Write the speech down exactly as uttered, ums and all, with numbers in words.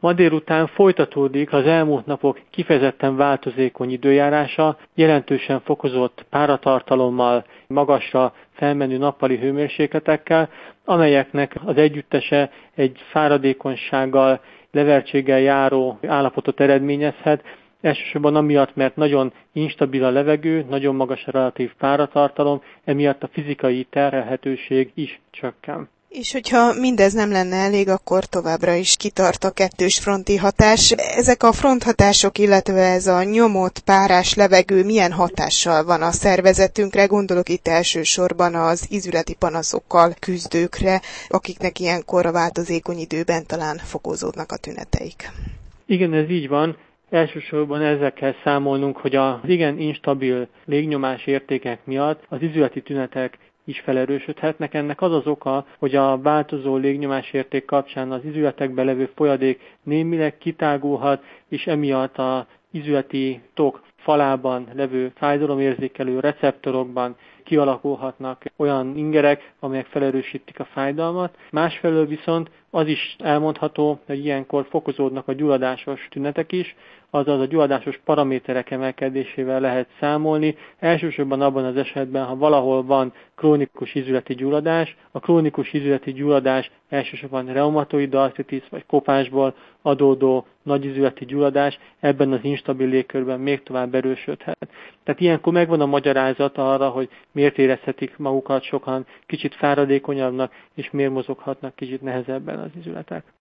Ma délután folytatódik az elmúlt napok kifejezetten változékony időjárása, jelentősen fokozott páratartalommal, magasra felmenő nappali hőmérsékletekkel, amelyeknek az együttese egy fáradékonysággal, levertséggel járó állapotot eredményezhet, elsősorban amiatt, mert nagyon instabil a levegő, nagyon magas a relatív páratartalom, emiatt a fizikai terhelhetőség is csökken. És hogyha mindez nem lenne elég, akkor továbbra is kitart a kettős fronti hatás. Ezek a fronthatások, illetve ez a nyomott, párás levegő milyen hatással van a szervezetünkre? Gondolok itt elsősorban az ízületi panaszokkal küzdőkre, akiknek ilyenkor a változékony időben talán fokozódnak a tüneteik. Igen, ez így van. Elsősorban ezzel kell számolnunk, hogy az igen instabil légnyomás értékek miatt az ízületi tünetek is felerősödhetnek. Ennek az az oka, hogy a változó légnyomásérték kapcsán az ízületekben levő folyadék némileg kitágulhat, és emiatt az ízületi tok falában levő fájdalomérzékelő receptorokban kialakulhatnak olyan ingerek, amelyek felerősítik a fájdalmat. Másfelől viszont az is elmondható, hogy ilyenkor fokozódnak a gyulladásos tünetek is, azaz a gyulladásos paraméterek emelkedésével lehet számolni. Elsősorban abban az esetben, ha valahol van krónikus ízületi gyulladás, a krónikus ízületi gyulladás elsősorban reumatoid artritis vagy kopásból adódó nagyízületi gyulladás ebben az instabil légkörben még tovább erősödhet. Tehát ilyenkor megvan a magyarázat arra, hogy miért érezhetik magukat sokan kicsit fáradékonyabbnak, és miért mozoghatnak kicsit nehezebben az ízületek.